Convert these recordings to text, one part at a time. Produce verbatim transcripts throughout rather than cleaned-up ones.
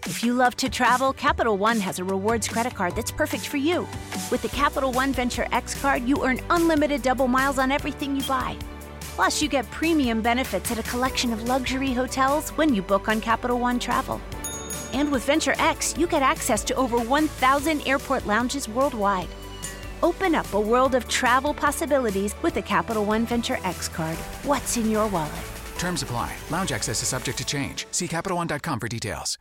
If you love to travel, Capital One has a rewards credit card that's perfect for you. With the Capital One Venture X card, you earn unlimited double miles on everything you buy. Plus, you get premium benefits at a collection of luxury hotels when you book on Capital One Travel. And with Venture X, you get access to over one thousand airport lounges worldwide. Open up a world of travel possibilities with the Capital One Venture X card. What's in your wallet? Terms apply. Lounge access is subject to change. See Capital One dot com for details.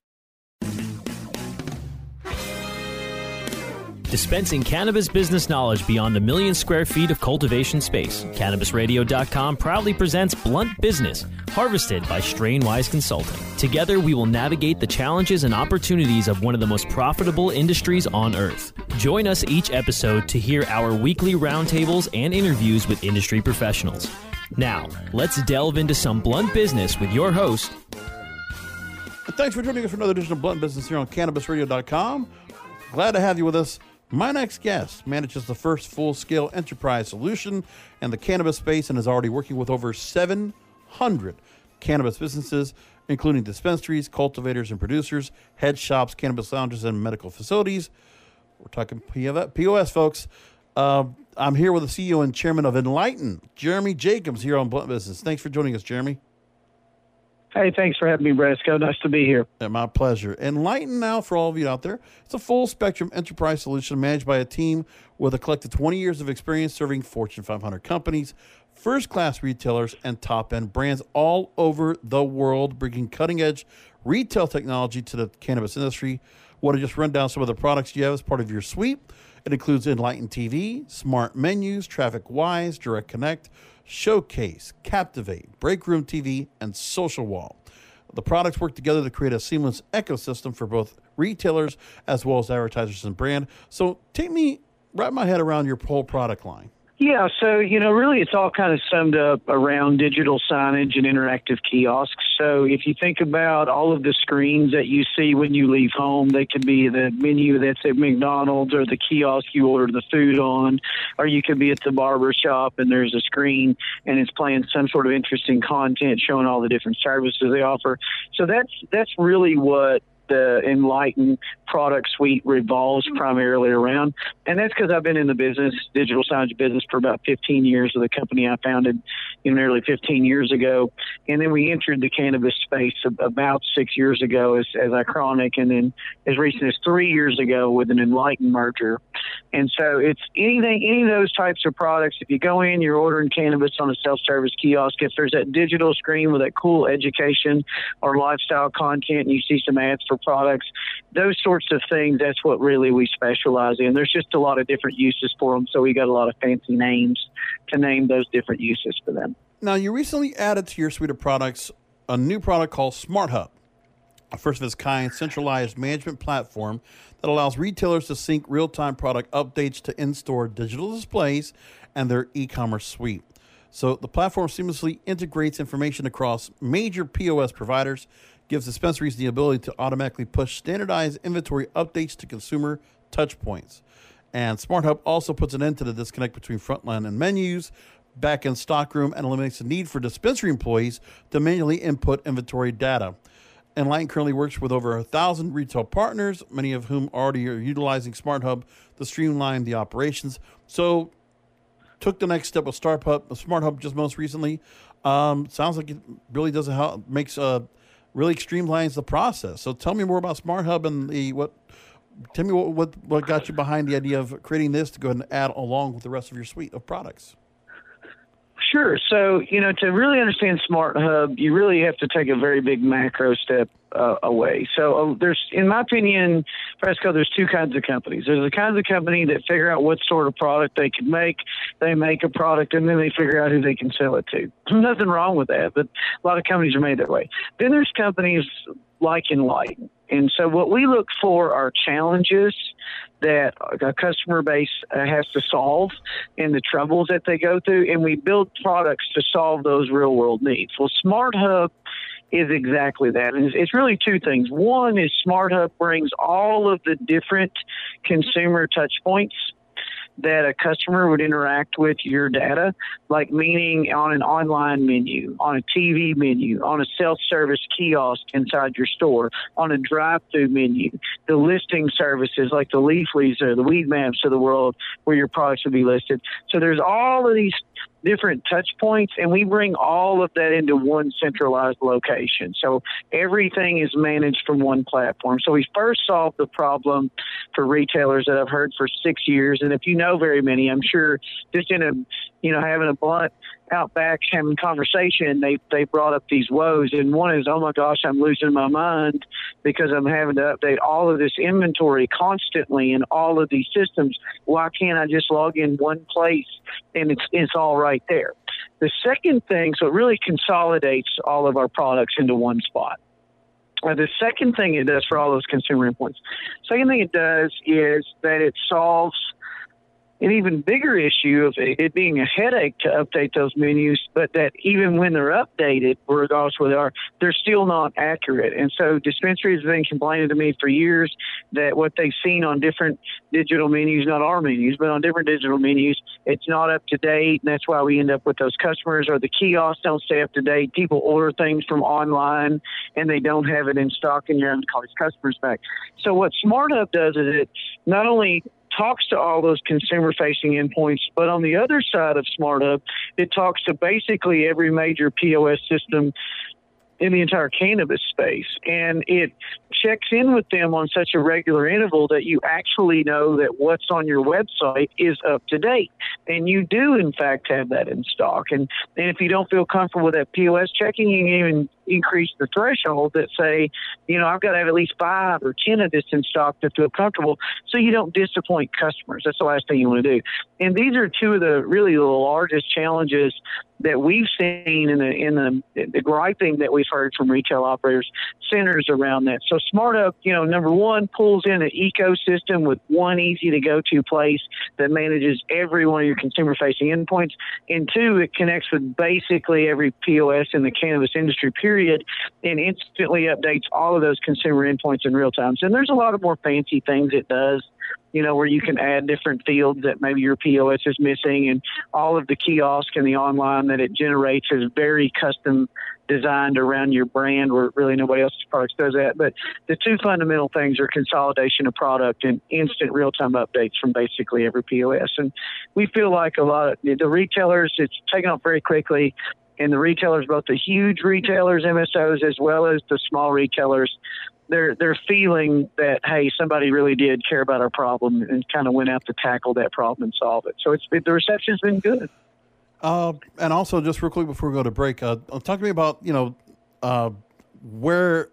Dispensing cannabis business knowledge beyond a million square feet of cultivation space, Cannabis Radio dot com proudly presents Blunt Business, harvested by Strainwise Consulting. Together, we will navigate the challenges and opportunities of one of the most profitable industries on earth. Join us each episode to hear our weekly roundtables and interviews with industry professionals. Now, let's delve into some blunt business with your host. Thanks for joining us for another edition of Blunt Business here on Cannabis Radio dot com. Glad to have you with us. My next guest manages the first full-scale enterprise solution in the cannabis space and is already working with over seven hundred cannabis businesses, including dispensaries, cultivators and producers, head shops, cannabis lounges, and medical facilities. We're talking P O S, folks. Uh, I'm here with the C E O and chairman of Enlighten, Jeremy Jacobs, here on Blunt Business. Thanks for joining us, Jeremy. Hey, thanks for having me, Brasco. Nice to be here. Yeah, my pleasure. Enlighten now, for all of you out there, it's a full-spectrum enterprise solution managed by a team with a collective twenty years of experience serving Fortune five hundred companies, first-class retailers, and top-end brands all over the world, bringing cutting-edge retail technology to the cannabis industry. Want to just run down some of the products you have as part of your suite? It includes Enlighten T V, Smart Menus, TrafficWise, Direct Connect, Showcase, Captivate, Breakroom T V, and Social Wall. The products work together to create a seamless ecosystem for both retailers as well as advertisers and brand. So take me, wrap my head around your whole product line. Yeah, so, you know, really it's all kind of summed up around digital signage and interactive kiosks. So if you think about all of the screens that you see when you leave home, they could be the menu that's at McDonald's or the kiosk you order the food on, or you could be at the barber shop and there's a screen and it's playing some sort of interesting content showing all the different services they offer. So that's that's really what the Enlighten product suite revolves primarily around. And that's because I've been in the business, digital signage business, for about fifteen years of the company I founded you know, nearly fifteen years ago. And then we entered the cannabis space about six years ago as, as Iconic, and then as recent as three years ago with an Enlighten merger. And so it's anything, any of those types of products. If you go in, you're ordering cannabis on a self-service kiosk, if there's that digital screen with that cool education or lifestyle content and you see some ads for products, those sorts of things, that's what really we specialize in. There's just a lot of different uses for them, so we got a lot of fancy names to name those different uses for them. Now, you recently added to your suite of products a new product called Smart Hub, a first of its kind centralized management platform that allows retailers to sync real-time product updates to in-store digital displays and their e-commerce suite. So the platform seamlessly integrates information across major P O S providers, gives dispensaries the ability to automatically push standardized inventory updates to consumer touchpoints. And Smart Hub also puts an end to the disconnect between frontline and menus, back-end stockroom, and eliminates the need for dispensary employees to manually input inventory data. Enlighten currently works with over a thousand retail partners, many of whom already are utilizing Smart Hub to streamline the operations. So took the next step with Start Hub, Smart Hub just most recently. Um, sounds like it really does help, makes uh, really streamlines the process. So tell me more about Smart Hub and the what. Tell me what, what what got you behind the idea of creating this to go ahead and add along with the rest of your suite of products. Sure. So, you know, to really understand Smart Hub, you really have to take a very big macro step uh, away. So uh, there's, in my opinion, Fresco, there's two kinds of companies. There's the kinds of company that figure out what sort of product they can make. They make a product and then they figure out who they can sell it to. Nothing wrong with that, but a lot of companies are made that way. Then there's companies like Enlighten. And so what we look for are challenges that a customer base has to solve and the troubles that they go through, and we build products to solve those real-world needs. Well, Smart Hub is exactly that. And it's really two things. One is Smart Hub brings all of the different consumer touch points that a customer would interact with your data, like meaning on an online menu, on a T V menu, on a self-service kiosk inside your store, on a drive-through menu, the listing services like the Leaflies or the Weed Maps of the world where your products would be listed. So there's all of these different touch points, and we bring all of that into one centralized location. So everything is managed from one platform. So we first solved the problem for retailers that I've heard for six years. And if you know very many, I'm sure just in a, you know, having a blunt out back, having conversation, they, they brought up these woes. And one is, oh my gosh, I'm losing my mind because I'm having to update all of this inventory constantly in all of these systems. Why can't I just log in one place and it's, it's all right there? The second thing, so it really consolidates all of our products into one spot. Uh, the second thing it does for all those consumer endpoints, second thing it does is that it solves an even bigger issue of it being a headache to update those menus, but that even when they're updated, regardless where they are, they're still not accurate. And so dispensaries have been complaining to me for years that what they've seen on different digital menus, not our menus, but on different digital menus, it's not up to date. And that's why we end up with those customers, or the kiosks don't stay up to date. People order things from online and they don't have it in stock, and you're having to call these customers back. So what SmartHub does is it not only talks to all those consumer-facing endpoints, but on the other side of SmartHub, it talks to basically every major P O S system in the entire cannabis space. And it checks in with them on such a regular interval that you actually know that what's on your website is up to date. And you do, in fact, have that in stock. And, and if you don't feel comfortable with that P O S checking, you can even increase the threshold that say, you know, I've got to have at least five or ten of this in stock to feel comfortable, so you don't disappoint customers. That's the last thing you want to do. And these are two of the really the largest challenges that we've seen in the in the, the griping that we've heard from retail operators centers around that. So SmartHub, you know, number one, pulls in an ecosystem with one easy to go to place that manages every one of your consumer facing endpoints. And two, it connects with basically every P O S in the cannabis industry period, and instantly updates all of those consumer endpoints in real time. And there's a lot of more fancy things it does, you know, where you can add different fields that maybe your P O S is missing, and all of the kiosk and the online that it generates is very custom designed around your brand, where really nobody else's products does that. But the two fundamental things are consolidation of product and instant real-time updates from basically every P O S. And we feel like a lot of the retailers, it's taken off very quickly. And the retailers, both the huge retailers, M S Os, as well as the small retailers, they're they're feeling that, hey, somebody really did care about our problem and kind of went out to tackle that problem and solve it. So it's the reception's been good. Uh, and also, just real quick before we go to break, uh, talk to me about, you know, uh, where,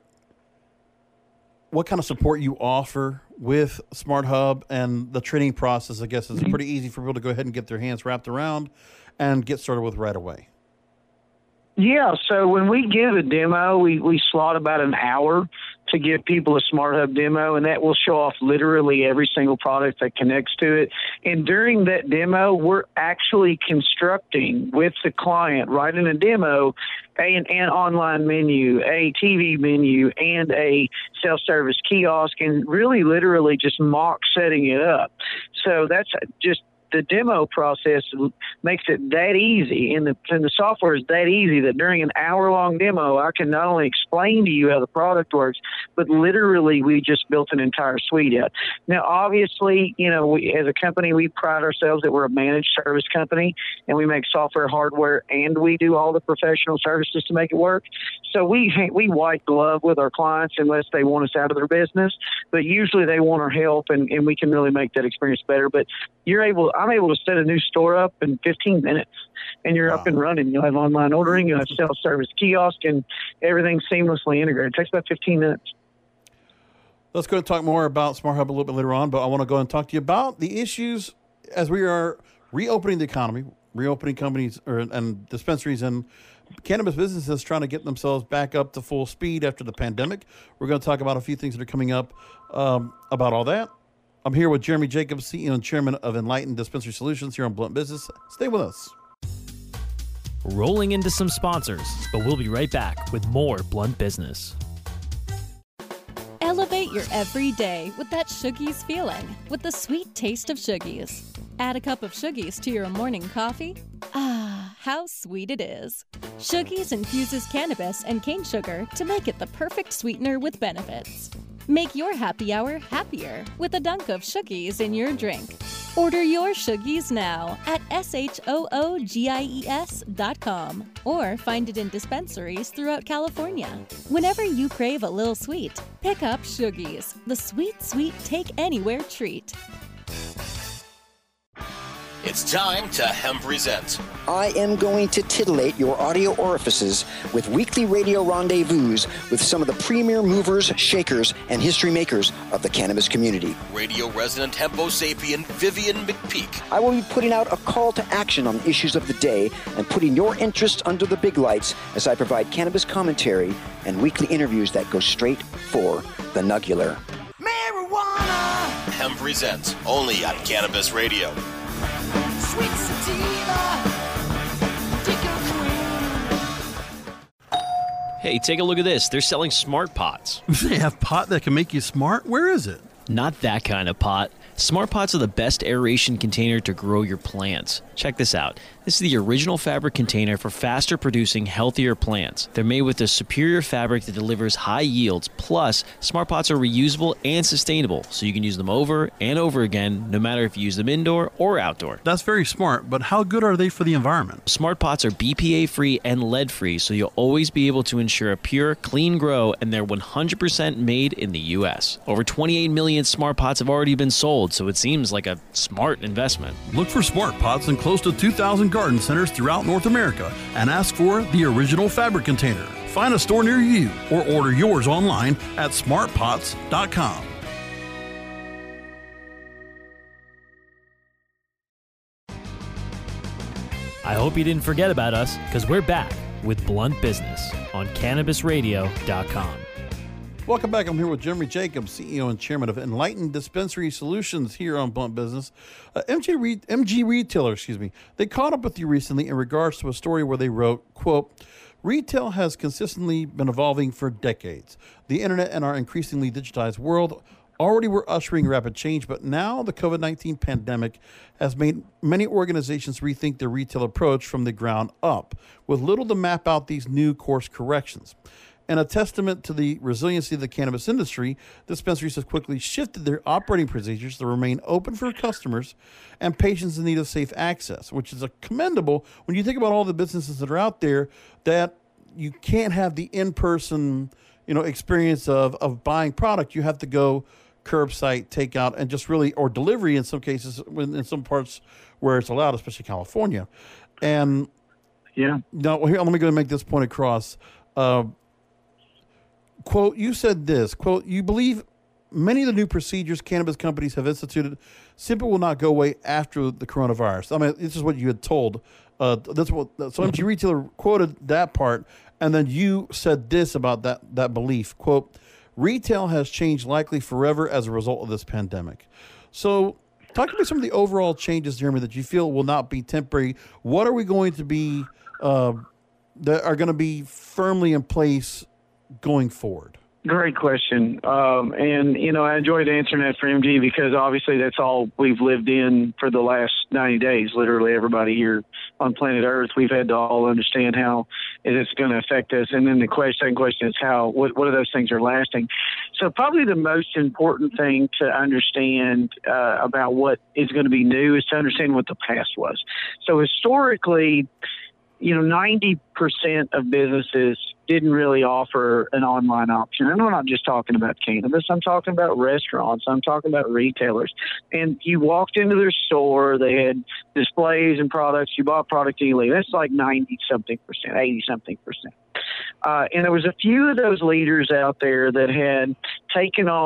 what kind of support you offer with SmartHub and the training process. I guess it's pretty easy for people to go ahead and get their hands wrapped around and get started with right away. Yeah, so when we give a demo, we, we slot about an hour to give people a SmartHub demo, and that will show off literally every single product that connects to it. And during that demo, we're actually constructing with the client, right in a demo, a, an, an online menu, a T V menu, and a self-service kiosk, and really literally just mock setting it up. So that's just the demo process makes it that easy, and the, and the software is that easy that during an hour-long demo, I can not only explain to you how the product works, but literally we just built an entire suite out. Now, obviously, you know, we, as a company, we pride ourselves that we're a managed service company, and we make software, hardware, and we do all the professional services to make it work. So we we white glove with our clients unless they want us out of their business, but usually they want our help, and, and we can really make that experience better. But you're able I'm able to set a new store up in fifteen minutes, and you're wow. up and running. You'll have online ordering, you'll have self-service kiosk, and everything seamlessly integrated. It takes about fifteen minutes. Let's go and talk more about SmartHub a little bit later on, but I want to go and talk to you about the issues as we are reopening the economy, reopening companies or, and dispensaries and cannabis businesses trying to get themselves back up to full speed after the pandemic. We're going to talk about a few things that are coming up um, about all that. I'm here with Jeremy Jacobs, C E O and Chairman of Enlightened Dispensary Solutions here on Blunt Business. Stay with us. Rolling into some sponsors, but we'll be right back with more Blunt Business. Elevate your every day with that Shoogies feeling, with the sweet taste of Shoogies. Add a cup of Shoogies to your morning coffee. Ah, how sweet it is. Shoogies infuses cannabis and cane sugar to make it the perfect sweetener with benefits. Make your happy hour happier with a dunk of Shoogies in your drink. Order your Shoogies now at S H O O G I E S dot com or find it in dispensaries throughout California. Whenever you crave a little sweet, pick up Shoogies, the sweet, sweet take-anywhere treat. It's time to Hemp Present. I am going to titillate your audio orifices with weekly radio rendezvous with some of the premier movers, shakers, and history makers of the cannabis community. Radio resident Hempo sapien Vivian McPeak. I will be putting out a call to action on issues of the day and putting your interest under the big lights as I provide cannabis commentary and weekly interviews that go straight for the nugular. Marijuana! Hemp Present, only on Cannabis Radio. Sweet sativa, Hey, take a look at this. They're selling smart pots. They have pot that can make you smart? Where is it? Not that kind of pot. Smart pots are the best aeration container to grow your plants. Check this out. This is the original fabric container for faster producing, healthier plants. They're made with a superior fabric that delivers high yields. Plus, smart pots are reusable and sustainable, so you can use them over and over again, no matter if you use them indoor or outdoor. That's very smart, but how good are they for the environment? Smart pots are B P A-free and lead-free, so you'll always be able to ensure a pure, clean grow, and they're one hundred percent made in the U S. Over twenty-eight million smart pots have already been sold, so it seems like a smart investment. Look for smart pots in close to two thousand garden centers throughout North America and ask for the original fabric container. Find a store near you or order yours online at smart pots dot com. I hope you didn't forget about us, because we're back with Blunt Business on Cannabis Radio dot com. Welcome back. I'm here with Jeremy Jacobs, C E O and Chairman of Enlightened Dispensary Solutions here on Blunt Business. Uh, M G, Re- M G Retailer, excuse me, they caught up with you recently in regards to a story where they wrote, quote, "Retail has consistently been evolving for decades. The internet and our increasingly digitized world already were ushering rapid change, but now the COVID nineteen pandemic has made many organizations rethink their retail approach from the ground up, with little to map out these new course corrections. And a testament to the resiliency of the cannabis industry, dispensaries have quickly shifted their operating procedures to remain open for customers and patients in need of safe access, which is a commendable when you think about all the businesses that are out there that you can't have the in-person, you know, experience of, of buying product. You have to go curbside, takeout, and just really, or delivery in some cases, in some parts where it's allowed, especially California. And yeah, now here, let me go and make this point across. Uh, Quote, you said this, quote, "You believe many of the new procedures cannabis companies have instituted simply will not go away after the coronavirus." I mean, this is what you had told. Uh, that's what, so M G Retailer quoted that part, and then you said this about that, that belief, quote, "Retail has changed likely forever as a result of this pandemic." So talk to me some of the overall changes, Jeremy, that you feel will not be temporary. What are we going to be, uh, that are going to be firmly in place going forward? Great question. Um, and, you know, I enjoyed answering that for M G because obviously that's all we've lived in for the last ninety days. Literally everybody here on planet Earth, we've had to all understand how it's going to affect us. And then the question, second question is how, what, what of those things are lasting? So probably the most important thing to understand uh, about what is going to be new is to understand what the past was. So historically, you know, ninety percent of businesses didn't really offer an online option. And I'm not just talking about cannabis. I'm talking about restaurants. I'm talking about retailers. And you walked into their store, they had displays and products. You bought product and you leave. That's like ninety-something percent, eighty-something percent. Uh, and there was a few of those leaders out there that had taken on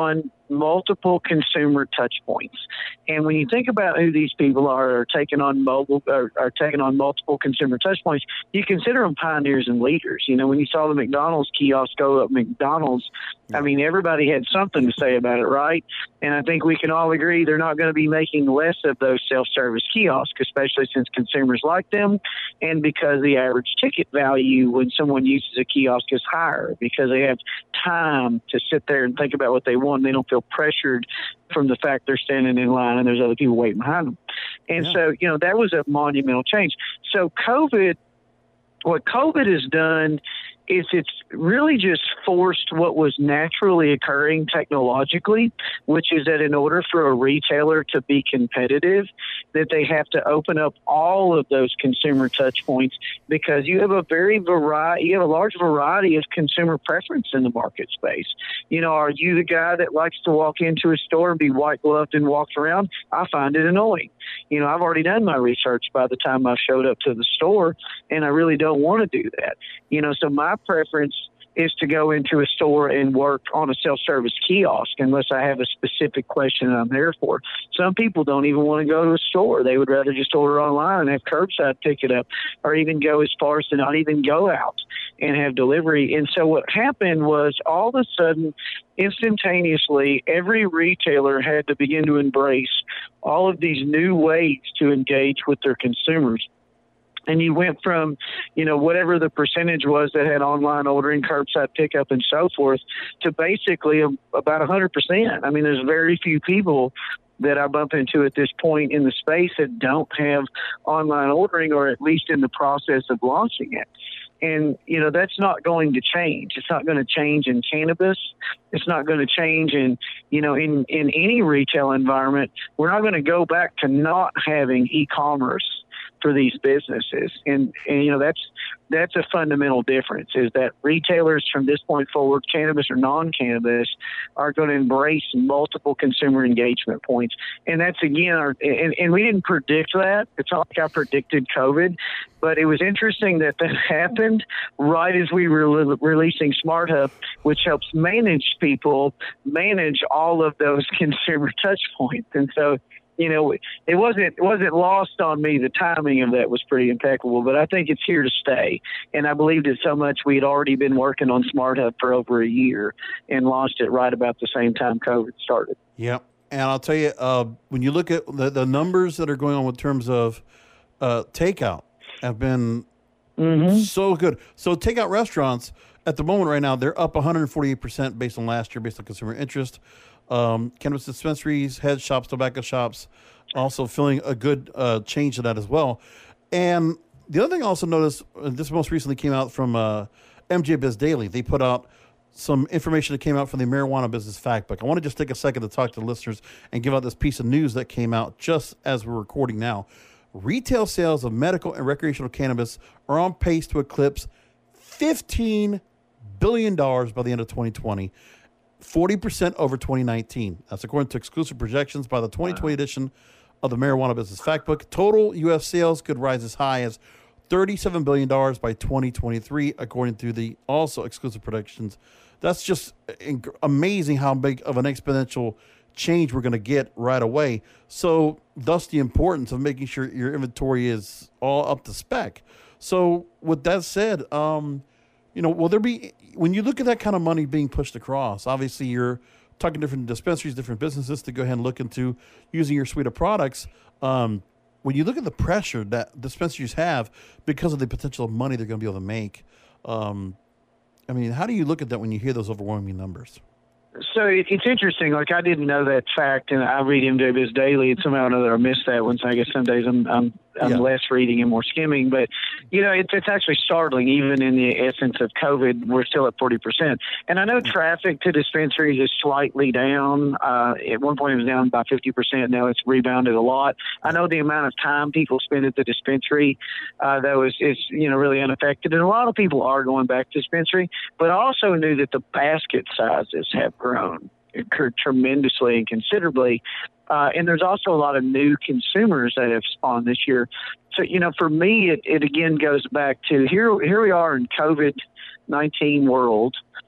multiple consumer touch points. And when you think about who these people are, are taking on mobile, are, are taking on multiple consumer touch points, you consider them pioneers and leaders. You know, when you saw the McDonald's kiosk go up McDonald's, I mean, everybody had something to say about it, right? And I think we can all agree they're not going to be making less of those self-service kiosks, especially since consumers like them and because the average ticket value when someone uses a kiosk is higher because they have time to sit there and think about what they want. They don't feel pressured from the fact they're standing in line and there's other people waiting behind them. And yeah. so, you know, that was a monumental change. So COVID, what COVID has done is it's really just forced what was naturally occurring technologically, which is that in order for a retailer to be competitive, that they have to open up all of those consumer touch points because you have a very variety, you have a large variety of consumer preference in the market space. You know, are you the guy that likes to walk into a store and be white gloved and walks around? I find it annoying. You know, I've already done my research by the time I showed up to the store, and I really don't want to do that. You know, so my preference is to go into a store and work on a self-service kiosk unless I have a specific question that I'm there for. Some people don't even want to go to a store. They would rather just order online and have curbside pick it up, or even go as far as to not even go out and have delivery. And so what happened was all of a sudden, instantaneously, every retailer had to begin to embrace all of these new ways to engage with their consumers. And you went from, you know, whatever the percentage was that had online ordering, curbside pickup, and so forth, to basically a, about one hundred percent. I mean, there's very few people that I bump into at this point in the space that don't have online ordering or at least in the process of launching it. And, you know, that's not going to change. It's not going to change in cannabis. It's not going to change in, you know, in, in any retail environment. We're not going to go back to not having e-commerce for these businesses. And, and, you know, that's, that's a fundamental difference is that retailers from this point forward, cannabis or non-cannabis, are going to embrace multiple consumer engagement points. And that's, again, our, and, and we didn't predict that. It's not like I predicted COVID, but it was interesting that that happened right as we were re- releasing Smart Hub, which helps manage people, manage all of those consumer touch points. And so, you know, it wasn't it wasn't lost on me. The timing of that was pretty impeccable, but I think it's here to stay. And I believed it so much we had already been working on Smart Hub for over a year and launched it right about the same time COVID started. Yep. And I'll tell you, uh, when you look at the, the numbers that are going on in terms of uh, takeout have been mm-hmm. so good. So takeout restaurants at the moment right now, they're up one hundred forty-eight percent based on last year, based on consumer interest. Um, cannabis dispensaries, head shops, tobacco shops, also feeling a good uh, change to that as well. And the other thing I also noticed, uh, this most recently came out from uh, M J Biz Daily. They put out some information that came out from the Marijuana Business Factbook. I want to just take a second to talk to the listeners and give out this piece of news that came out just as we're recording now. Retail sales of medical and recreational cannabis are on pace to eclipse fifteen billion dollars by the end of twenty twenty. forty percent over twenty nineteen. That's according to exclusive projections by the twenty twenty wow. edition of the Marijuana Business Factbook. Total U S sales could rise as high as thirty-seven billion dollars by twenty twenty-three, according to the also exclusive predictions. That's just amazing how big of an exponential change we're going to get right away. So thus the importance of making sure your inventory is all up to spec. So with that said, um, you know, will there be, when you look at that kind of money being pushed across, obviously you're talking different dispensaries, different businesses to go ahead and look into using your suite of products. Um, when you look at the pressure that dispensaries have because of the potential money they're going to be able to make, um, I mean, how do you look at that when you hear those overwhelming numbers? So it, it's interesting. Like, I didn't know that fact, and I read M J Biz Daily, and somehow or another I missed that one. So I guess some days I'm I'm, I'm yeah. less reading and more skimming. But you know, it's it's actually startling. Even in the essence of COVID, we're still at forty percent. And I know traffic to dispensaries is slightly down. Uh, at one point, it was down by fifty percent. Now it's rebounded a lot. I know the amount of time people spend at the dispensary, uh, though, is is you know really unaffected. And a lot of people are going back to dispensary. But I also knew that the basket sizes have grown tremendously and considerably. Uh, and there's also a lot of new consumers that have spawned this year. So, you know, for me, it, it again goes back to here, here we are in COVID nineteen world.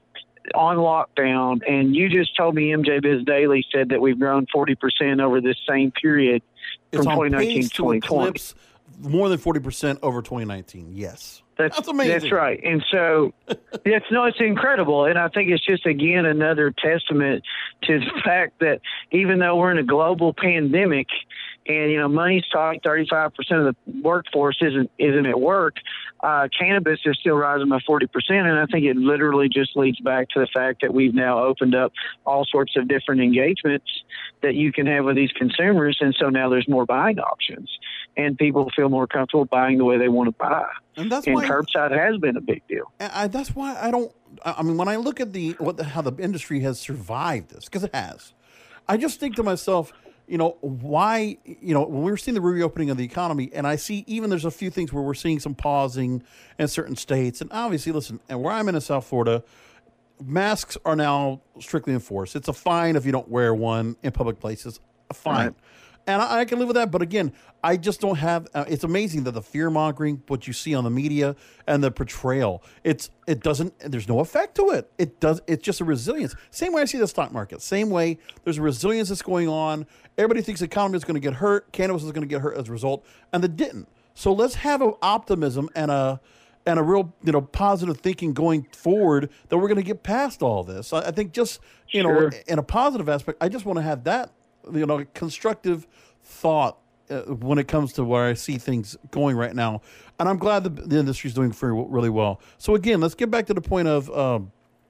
on lockdown, and you just told me M J Biz Daily said that we've grown forty percent over this same period from It's on twenty nineteen pace to twenty twenty. eclipse more than forty percent over twenty nineteen. Yes. That's, That's amazing. That's right. And so, it's no, it's incredible. And I think it's just, again, another testament to the fact that even though we're in a global pandemic and, you know, money's tight, thirty-five percent of the workforce isn't, isn't at work, uh, cannabis is still rising by forty percent. And I think it literally just leads back to the fact that we've now opened up all sorts of different engagements that you can have with these consumers. And so now there's more buying options and people feel more comfortable buying the way they want to buy. And that's and why curbside has been a big deal. And I, that's why I don't. I mean, when I look at the what the, how the industry has survived this, because it has, I just think to myself, you know, why? You know, when we were seeing the reopening of the economy, and I see even there's a few things where we're seeing some pausing in certain states, and obviously, listen, and where I'm in, in South Florida, masks are now strictly enforced. It's a fine if you don't wear one in public places. A fine. Right. And I, I can live with that. But again, I just don't have, uh, it's amazing that the fear mongering, what you see on the media and the portrayal, it's, it doesn't, there's no effect to it. It does, it's just a resilience. Same way I see the stock market, same way there's a resilience that's going on. Everybody thinks the economy is going to get hurt. Cannabis is going to get hurt as a result. And it didn't. So let's have an optimism and a, and a real, you know, positive thinking going forward that we're going to get past all this. I, I think just, you sure. know, in a positive aspect, I just want to have that, you know, constructive thought uh, when it comes to where I see things going right now. And I'm glad the, the industry is doing very, really well. So again, let's get back to the point of um,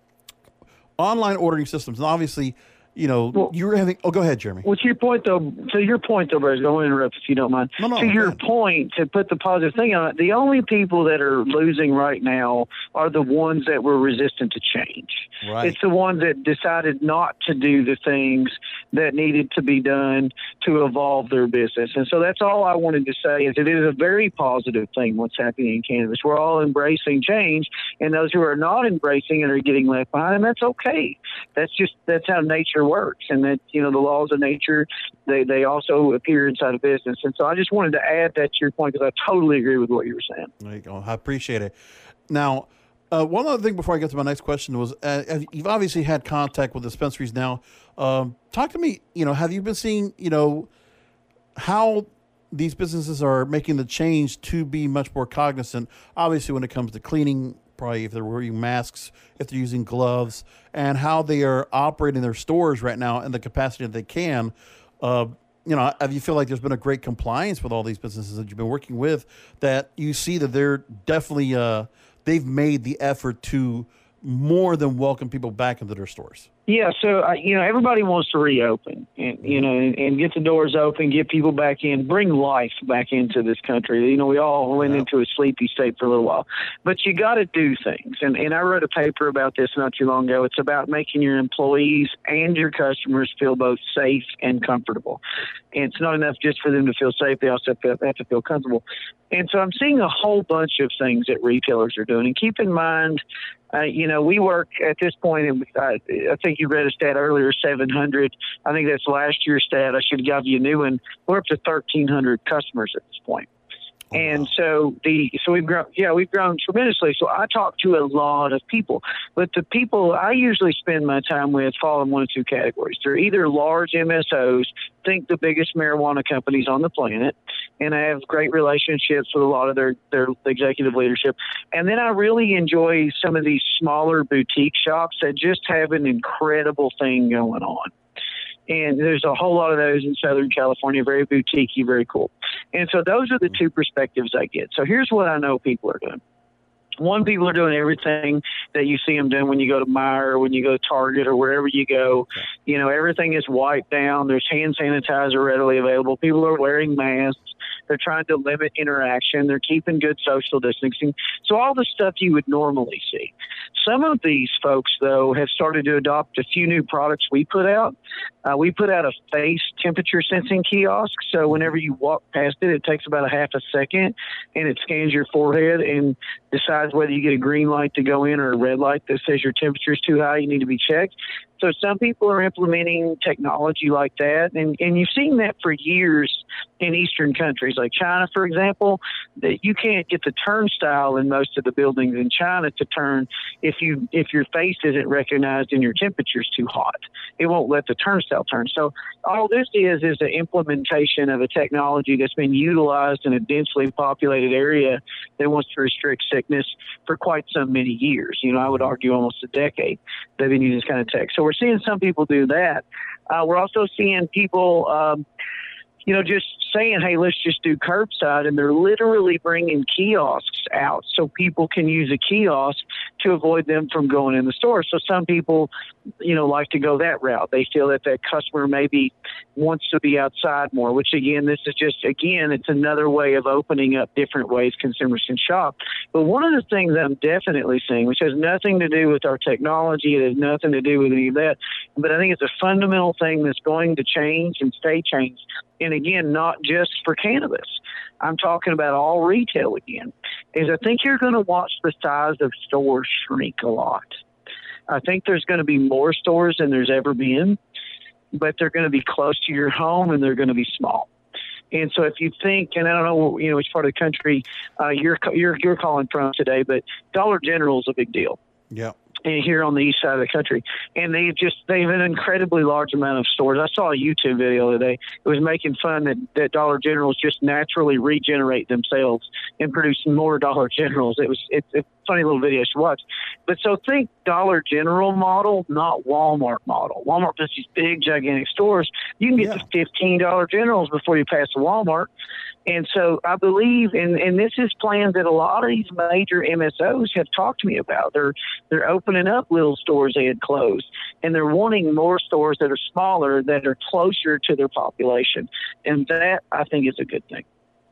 online ordering systems. And obviously, you know, well, you were having, oh, go ahead, Jeremy. Well, to your point, though, to your point, though, Bruce, don't interrupt if you don't mind. No, no, to your point, to put the positive thing on it, the only people that are losing right now are the ones that were resistant to change. Right. It's the ones that decided not to do the things that needed to be done to evolve their business. And so that's all I wanted to say is it is a very positive thing what's happening in cannabis. We're all embracing change, and those who are not embracing it are getting left behind, and that's okay. That's just, that's how nature works, and that, you know, the laws of nature, they, they also appear inside of business. And so I just wanted to add that to your point because I totally agree with what you were saying. There you go. I appreciate it. Now, uh, one other thing before I get to my next question was uh, you've obviously had contact with dispensaries now. Um, talk to me, you know, have you been seeing, you know, how these businesses are making the change to be much more cognizant, obviously when it comes to cleaning, probably if they're wearing masks, if they're using gloves, and how they are operating their stores right now in the capacity that they can. Uh, you know, have you feel like there's been a great compliance with all these businesses that you've been working with, that you see that they're definitely, uh, they've made the effort to more than welcome people back into their stores? Yeah, so, uh, you know, everybody wants to reopen and, you know, and, and get the doors open, get people back in, bring life back into this country. You know, we all went yeah. into a sleepy state for a little while. But you got to do things. And, and I wrote a paper about this not too long ago. It's about making your employees and your customers feel both safe and comfortable. And it's not enough just for them to feel safe. They also have to feel comfortable. And so I'm seeing a whole bunch of things that retailers are doing. And keep in mind, uh, you know, we work at this point, and I, I think you read a stat earlier, seven hundred. I think that's last year's stat. I should have given you a new one. We're up to thirteen hundred customers at this point. Oh, and wow. so the so we've grown, yeah, we've grown tremendously. So I talk to a lot of people, but the people I usually spend my time with fall in one of two categories. They're either large M S Os, think the biggest marijuana companies on the planet, and I have great relationships with a lot of their, their executive leadership. And then I really enjoy some of these smaller boutique shops that just have an incredible thing going on. And there's a whole lot of those in Southern California, very boutique-y, very cool. And so those are the two perspectives I get. So here's what I know people are doing. One, people are doing everything that you see them doing when you go to Meijer, when you go to Target, or wherever you go. You know, everything is wiped down. There's hand sanitizer readily available. People are wearing masks. They're trying to limit interaction. They're keeping good social distancing. So all the stuff you would normally see. Some of these folks, though, have started to adopt a few new products we put out. Uh, we put out a face temperature sensing kiosk. So whenever you walk past it, it takes about a half a second, and it scans your forehead and decides whether you get a green light to go in or a red light that says your temperature is too high, you need to be checked. So some people are implementing technology like that, and, and you've seen that for years in Eastern countries, like China, for example, that you can't get the turnstile in most of the buildings in China to turn if you if your face isn't recognized and your temperature's too hot. It won't let the turnstile turn. So all this is is the implementation of a technology that's been utilized in a densely populated area that wants to restrict sickness for quite so many years. You know, I would argue almost a decade they've been using this kind of tech. So we're seeing some people do that. Uh, we're also seeing people, um, you know, just saying, hey, let's just do curbside. And they're literally bringing kiosks out so people can use a kiosk to avoid them from going in the store. So some people, you know, like to go that route. They feel that that customer maybe wants to be outside more, which, again, this is just, again, it's another way of opening up different ways consumers can shop. But one of the things I'm definitely seeing, which has nothing to do with our technology, it has nothing to do with any of that, but I think it's a fundamental thing that's going to change and stay changed. And again, not just for cannabis. I'm talking about all retail again, is I think you're going to watch the size of stores shrink a lot. I think there's going to be more stores than there's ever been, but they're going to be close to your home and they're going to be small. And so if you think, and I don't know, you know, which part of the country uh, you're, you're, you're calling from today, but Dollar General is a big deal. Yeah. Here on the east side of the country. And they just, they have an incredibly large amount of stores. I saw a YouTube video the other day. It was making fun that, that Dollar Generals just naturally regenerate themselves and produce more Dollar Generals. It was, it's a funny little video to watch. But so think Dollar General model, not Walmart model. Walmart does these big, gigantic stores. You can get yeah. to fifteen Dollar Generals before you pass the Walmart. And so I believe, and, and this is plans that a lot of these major M S Os have talked to me about. They're they're opening up little stores they had closed, and they're wanting more stores that are smaller, that are closer to their population. And that, I think, is a good thing.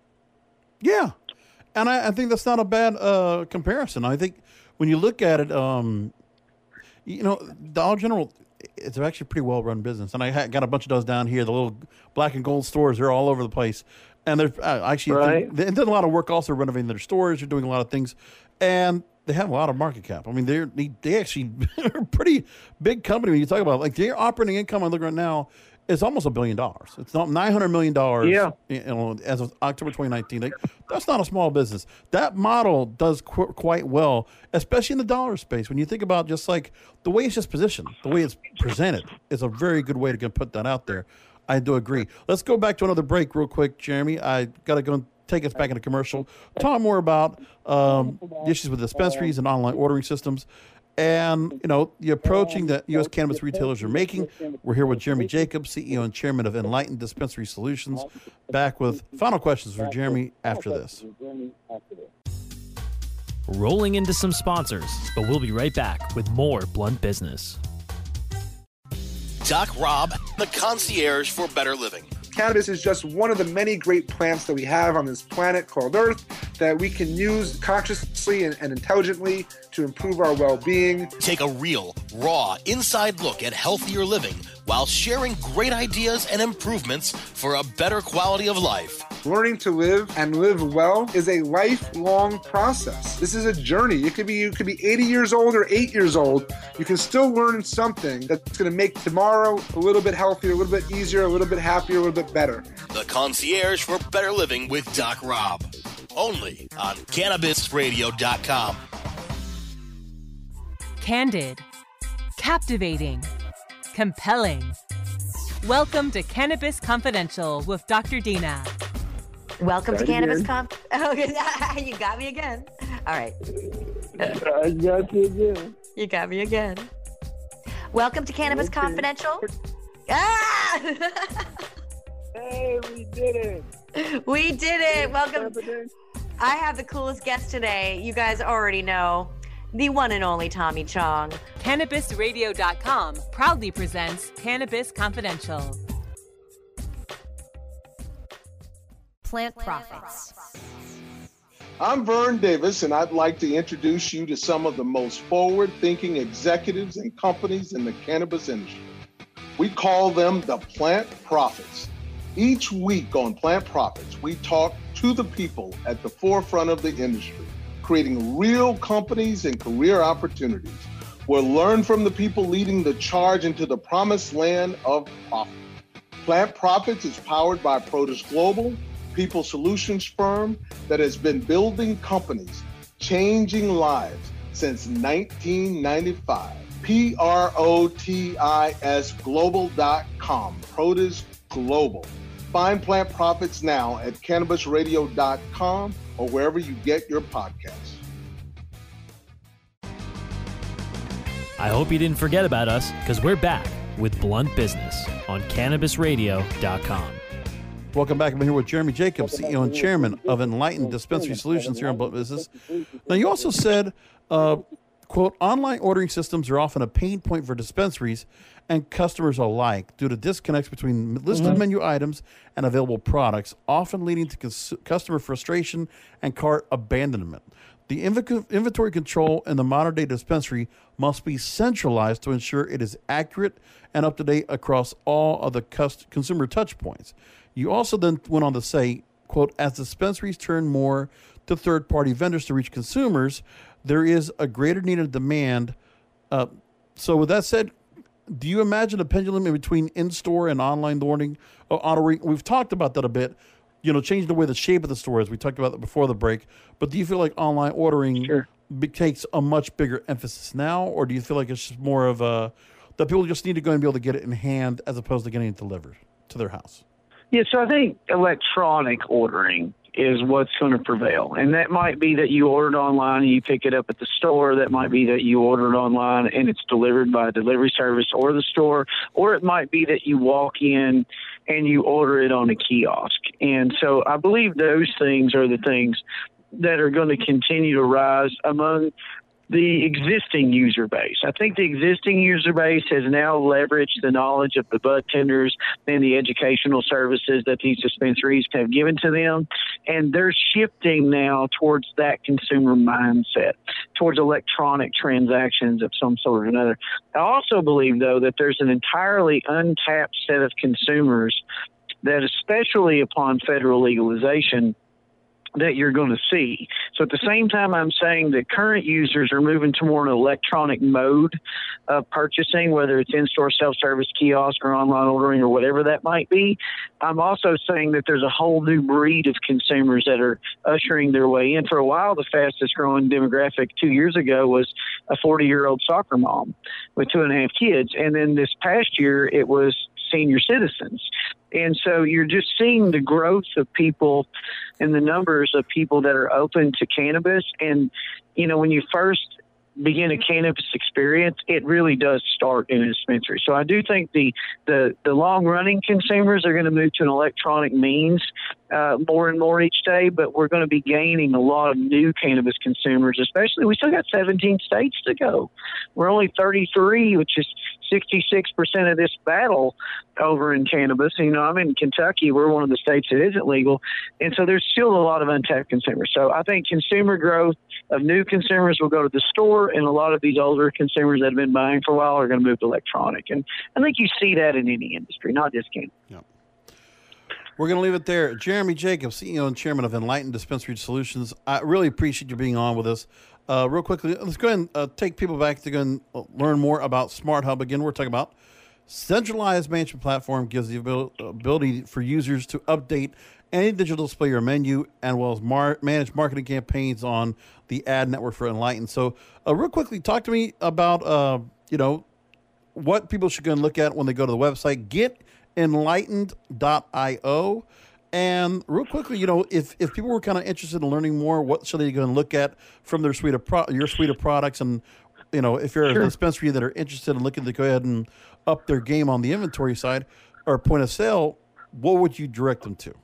Yeah. And I, I think that's not a bad uh, comparison. I think when you look at it, um, you know, Dollar General, it's actually a pretty well-run business. And I got a bunch of those down here, the little black and gold stores. They're all over the place. And they're uh, actually right. they, they did a lot of work also renovating their stores. They're doing a lot of things. And they have a lot of market cap. I mean, they're, they they actually are a pretty big company when you talk about it. Like their operating income, I look right now, is almost a billion dollars. It's not nine hundred million dollars yeah. you know, as of October twenty nineteen. Like, that's not a small business. That model does qu- quite well, especially in the dollar space. When you think about just like the way it's just positioned, the way it's presented is a very good way to put that out there. I do agree. Let's go back to another break real quick, Jeremy. I got to go and take us back into commercial. Talk more about um, the issues with dispensaries and online ordering systems and, you know, the approaching that U S cannabis retailers are making. We're here with Jeremy Jacobs, C E O and Chairman of Enlightened Dispensary Solutions. Back with final questions for Jeremy after this. Rolling into some sponsors, but we'll be right back with more Blunt Business. Doc Rob, the concierge for better living. Cannabis is just one of the many great plants that we have on this planet called Earth that we can use consciously and, and intelligently to improve our well-being. Take a real, raw, inside look at healthier living while sharing great ideas and improvements for a better quality of life. Learning to live and live well is a lifelong process. This is a journey. It could be you could be eighty years old or eight years old. You can still learn something that's going to make tomorrow a little bit healthier, a little bit easier, a little bit happier, a little bit better. The Concierge for Better Living with Doc Rob. Only on Cannabis Radio dot com. Candid. Captivating. Compelling. Welcome to Cannabis Confidential with Doctor Dina. Welcome That to Cannabis again. Conf. Oh, you got me again. All right. I got you again. You got me again. Welcome to Cannabis Okay. Confidential. Ah! Hey, we did it. We did it. Welcome. I have the coolest guest today. You guys already know. The one and only Tommy Chong. Cannabis Radio dot com proudly presents Cannabis Confidential. Plant Profits. I'm Vern Davis, and I'd like to introduce you to some of the most forward-thinking executives and companies in the cannabis industry. We call them the Plant Profits. Each week on Plant Profits, we talk to the people at the forefront of the industry, creating real companies and career opportunities We'll learn from the people leading the charge into the promised land of profit. Plant Profits is powered by Produce Global, people solutions firm that has been building companies, changing lives since nineteen ninety-five. P R O T I S global dot com, Produce Global. Find Plant Profits now at cannabis radio dot com or wherever you get your podcasts. I hope you didn't forget about us, because we're back with Blunt Business on cannabis radio dot com. Welcome back. I'm here with Jeremy Jacobs, C E O and Chairman of Enlightened Dispensary Solutions here on Blunt Business. Now, you also said, uh, quote, online ordering systems are often a pain point for dispensaries and customers alike due to disconnects between listed mm-hmm. menu items and available products, often leading to cons- customer frustration and cart abandonment. The inv- inventory control in the modern-day dispensary must be centralized to ensure it is accurate and up-to-date across all of the cust- consumer touch points. You also then went on to say, quote, as dispensaries turn more to third-party vendors to reach consumers, there is a greater need and demand. Uh, so with that said, do you imagine a pendulum in between in-store and online ordering? Uh, ordering? We've talked about that a bit, you know, changing the way the shape of the store is. We talked about that before the break. But do you feel like online ordering sure. be- takes a much bigger emphasis now, or do you feel like it's just more of a, that people just need to go and be able to get it in hand as opposed to getting it delivered to their house? Yeah, so I think electronic ordering is what's going to prevail. And that might be that you ordered online and you pick it up at the store. That might be that you ordered online and it's delivered by a delivery service or the store. Or it might be that you walk in and you order it on a kiosk. And so I believe those things are the things that are going to continue to rise among the existing user base. I think the existing user base has now leveraged the knowledge of the bud tenders and the educational services that these dispensaries have given to them. And they're shifting now towards that consumer mindset, towards electronic transactions of some sort or another. I also believe, though, that there's an entirely untapped set of consumers that, especially upon federal legalization, that you're going to see. So at the same time, I'm saying that current users are moving to more an electronic mode of purchasing, whether it's in-store self-service kiosk or online ordering or whatever that might be. I'm also saying that there's a whole new breed of consumers that are ushering their way in. For a while, the fastest growing demographic two years ago was a forty-year-old soccer mom with two and a half kids. And then this past year, it was senior citizens. And so you're just seeing the growth of people and the numbers of people that are open to cannabis. And, you know, when you first begin a cannabis experience, it really does start in a dispensary. So I do think the the, the long-running consumers are going to move to an electronic means uh, more and more each day, but we're going to be gaining a lot of new cannabis consumers, especially we still got seventeen states to go. We're only thirty-three, which is sixty-six percent of this battle over in cannabis. You know, I'm in Kentucky. We're one of the states that isn't legal. And so there's still a lot of untapped consumers. So I think consumer growth of new consumers will go to the store, and a lot of these older consumers that have been buying for a while are going to move to electronic. And I think you see that in any industry, not just cannabis. Yeah. We're going to leave it there. Jeremy Jacobs, C E O and Chairman of Enlightened Dispensary Solutions. I really appreciate you being on with us. Uh, real quickly, let's go ahead and uh, take people back to go and learn more about Smart Hub. Again, we're talking about centralized management platform gives the ability for users to update any digital display or menu, and well as mar- manage marketing campaigns on the ad network for Enlightened. So, uh, real quickly, talk to me about uh, you know what people should go and look at when they go to the website. Get enlightened dot io. And real quickly, you know, if, if people were kind of interested in learning more, what should they go and look at from their suite of pro- your suite of products? And, you know, if you're sure. a dispensary that are interested in looking to go ahead and up their game on the inventory side or point of sale, what would you direct them to?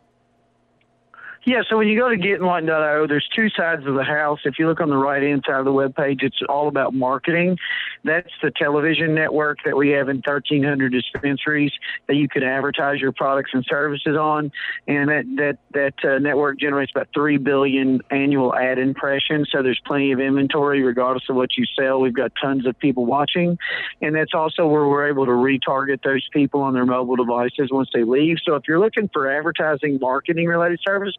Yeah, so when you go to get enlightened dot io, there's two sides of the house. If you look on the right-hand side of the webpage, it's all about marketing. That's the television network that we have in thirteen hundred dispensaries that you could advertise your products and services on. And that that, that uh, network generates about three billion annual ad impressions. So there's plenty of inventory regardless of what you sell. We've got tons of people watching. And that's also where we're able to retarget those people on their mobile devices once they leave. So if you're looking for advertising, marketing-related service,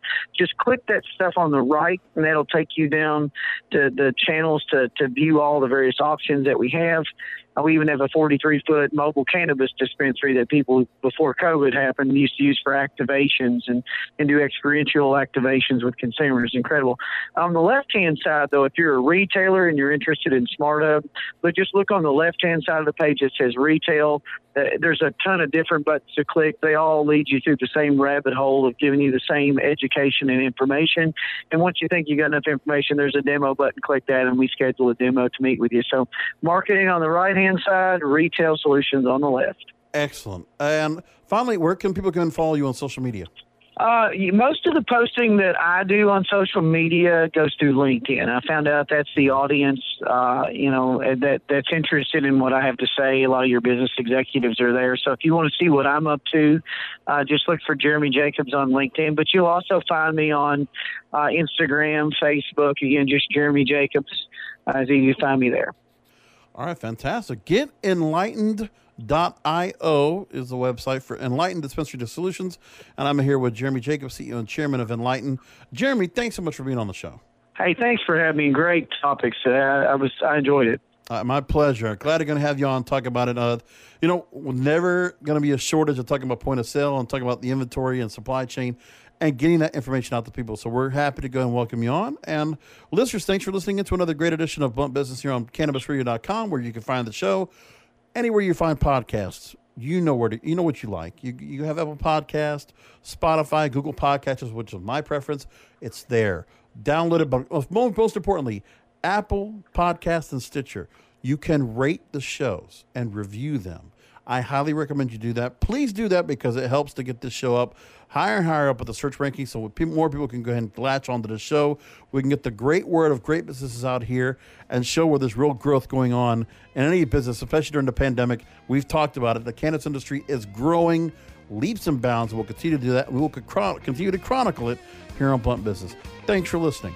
just click that stuff on the right, and that'll take you down to the channels to, to view all the various options that we have. Uh, we even have a forty-three foot mobile cannabis dispensary that people, before COVID happened, used to use for activations and, and do experiential activations with consumers. Incredible. On the left-hand side, though, if you're a retailer and you're interested in SmartHub, but just look on the left-hand side of the page that says retail. Uh, there's a ton of different buttons to click. They all lead you through the same rabbit hole of giving you the same education and information. And once you think you got enough information, there's a demo button. Click that, and we schedule a demo to meet with you. So marketing on the right-hand side, retail solutions on the left. Excellent. And finally, where can people go and follow you on social media? Uh, most of the posting that I do on social media goes through LinkedIn. I found out that's the audience, uh, you know, that that's interested in what I have to say. A lot of your business executives are there. So if you want to see what I'm up to, uh, just look for Jeremy Jacobs on LinkedIn. But you'll also find me on uh, Instagram, Facebook. Again, just Jeremy Jacobs. Uh, it's easy to find me there. All right, fantastic. Get Enlightened Dot io is the website for Enlightened Dispensary Solutions, and I'm here with Jeremy Jacobs, C E O and Chairman of Enlightened. Jeremy, thanks so much for being on the show. Hey, thanks for having me. Great topics. Uh, I was I enjoyed it. Uh, my pleasure. Glad to going to have you on talk about it. Uh, you know, never going to be a shortage of talking about point of sale and talking about the inventory and supply chain and getting that information out to people. So we're happy to go and welcome you on. And listeners, thanks for listening into another great edition of Blunt Business here on Cannabis Radio dot com, where you can find the show. Anywhere you find podcasts, you know where to, you know what you like. You you have Apple Podcast, Spotify, Google Podcasts, which is my preference. It's there. Download it, but most, most importantly, Apple Podcasts and Stitcher. You can rate the shows and review them. I highly recommend you do that. Please do that because it helps to get this show up higher and higher up at the search rankings so people, more people can go ahead and latch onto the show. We can get the great word of great businesses out here and show where there's real growth going on in any business, especially during the pandemic. We've talked about it. The cannabis industry is growing leaps and bounds. We'll continue to do that. We will continue to chronicle it here on Blunt Business. Thanks for listening.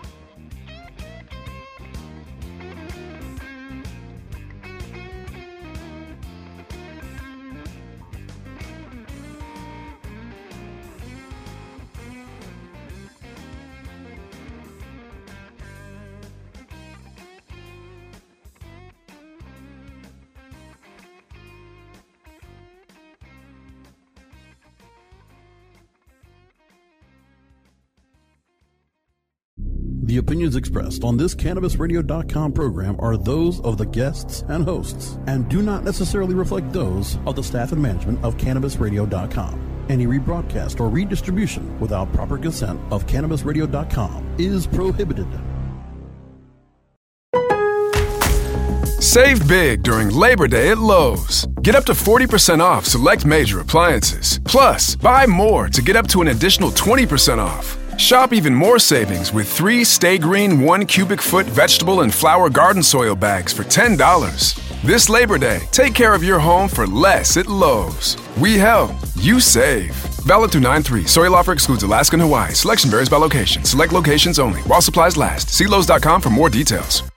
The opinions expressed on this Cannabis Radio dot com program are those of the guests and hosts and do not necessarily reflect those of the staff and management of Cannabis Radio dot com. Any rebroadcast or redistribution without proper consent of Cannabis Radio dot com is prohibited. Save big during Labor Day at Lowe's. Get up to forty percent off select major appliances. Plus, buy more to get up to an additional twenty percent off. Shop even more savings with three Stay Green one cubic foot vegetable and flower garden soil bags for ten dollars. This Labor Day, take care of your home for less at Lowe's. We help, you save. Valid through nine three. Soil offer excludes Alaska and Hawaii. Selection varies by location. Select locations only. While supplies last. See Lowe's dot com for more details.